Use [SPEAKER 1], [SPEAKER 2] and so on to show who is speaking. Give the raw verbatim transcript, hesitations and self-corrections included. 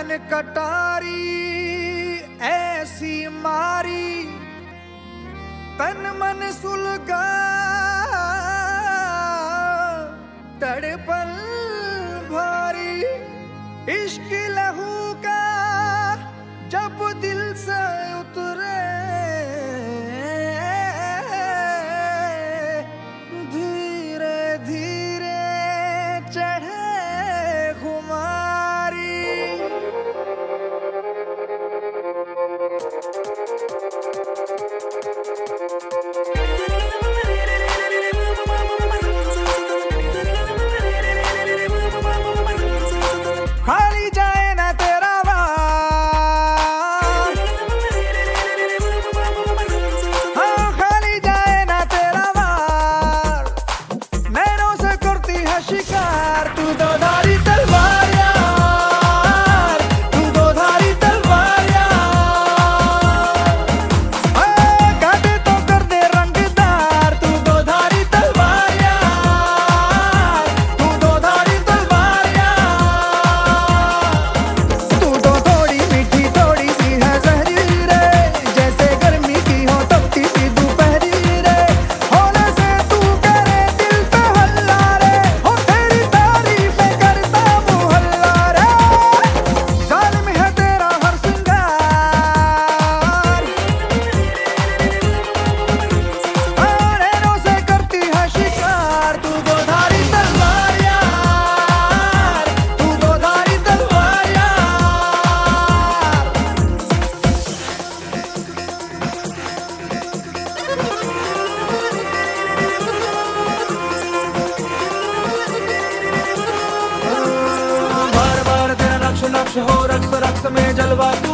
[SPEAKER 1] नैन कटारी ऐसी मारी, तन मन सुलगा तड़पन भारी। इश्क लहू का जब दिल से उतरे, धीरे धीरे चढ़े खुमारी। खाली जाए ना तेरा वार, हाँ खाली जाए ना तेरा वार। नैनों से करती है शिकार तू दो धारी तलवार यार, तू दो धारी तलवार यार। काटे तो कर दे रंगदार तू दो धारी तलवार यार, तू दो धारी तलवार यार। तू तो थोड़ी मीठी थोड़ी सी है जहरी रे, जैसे गर्मी की हो तपती सी दोपहरी रे। होने से तू करे दिल पे हल्ला रे, हो तेरी तारीफें करता मुहल्ला रे। जालिम है तेरा हर सिंगार, नैनों से करती है शिकार तू दो धारी तलवार यार, तू दो धारी तलवार यार। बार बार तेरा नक्श नक्श हो, रक्स रक्स में जलवा